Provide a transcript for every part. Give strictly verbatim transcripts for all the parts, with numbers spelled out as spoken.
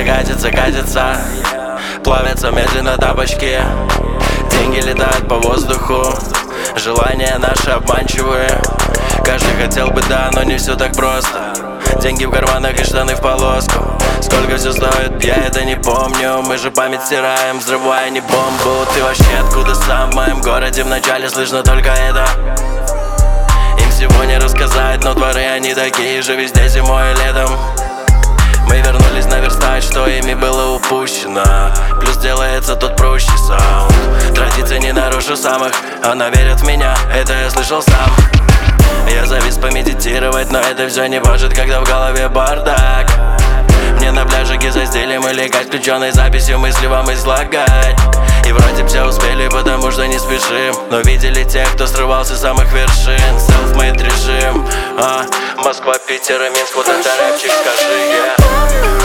катится, катится, катится. Плавятся медленно тапочки. Деньги летают по воздуху. Желания наши обманчивые. Каждый хотел бы, да, но не все так просто. Деньги в карманах и штаны в полоску. Сколько все стоит, я это не помню. Мы же память стираем, взрывая не бомбу. Ты вообще откуда сам? В моем городе вначале слышно только это. Им всего не рассказать, но дворы они такие же везде зимой и летом. Мы вернулись наверстать, что ими было упущено. Плюс делается тут проще саунд. Традиции не нарушу сам их. Она верит в меня, это я слышал сам. Я завис помедитировать, но это все не может, когда в голове бардак. Мне на пляжике за стилем и легать включенной записью мысли вам излагать. И вроде все успели, потому что не спешим. Но видели тех, кто срывался с самых вершин. Self-made режим, а, Москва, Питер и Минск, вот это рэпчик, скажи, yeah.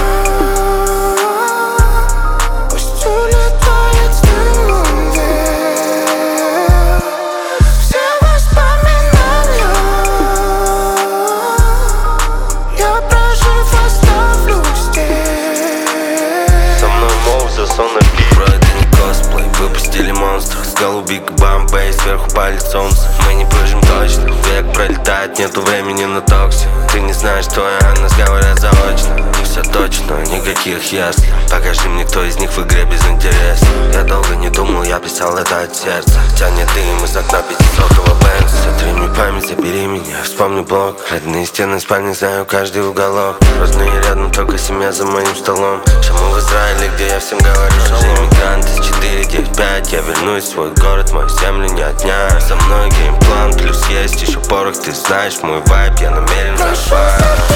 Бро, это не косплей, выпустили монстров с голубик Бомбей, сверху палит солнце. Мы не пыжим точно, век пролетает, нету времени на токсик. Ты не знаешь, что я, о нас говорят заочно. Не все точно, никаких если. Покажи мне, кто из них в игре без интереса. Я долго не думал, я писал это от сердца. Тянет дым из окна пятисотого Бенза. Сотри мне память, забери меня, вспомни блок. Родные стены спальни, знаю каждый уголок. Родные рядом, только семья за моим столом. Чему в Израиле, где я всем говорю, что иммигрант из четыре девять пять. Я вернусь в свой город, мою землю не отнять. Со мной геймплан, плюс есть еще порох, ты знаешь мой вайб, я намерен взорвать.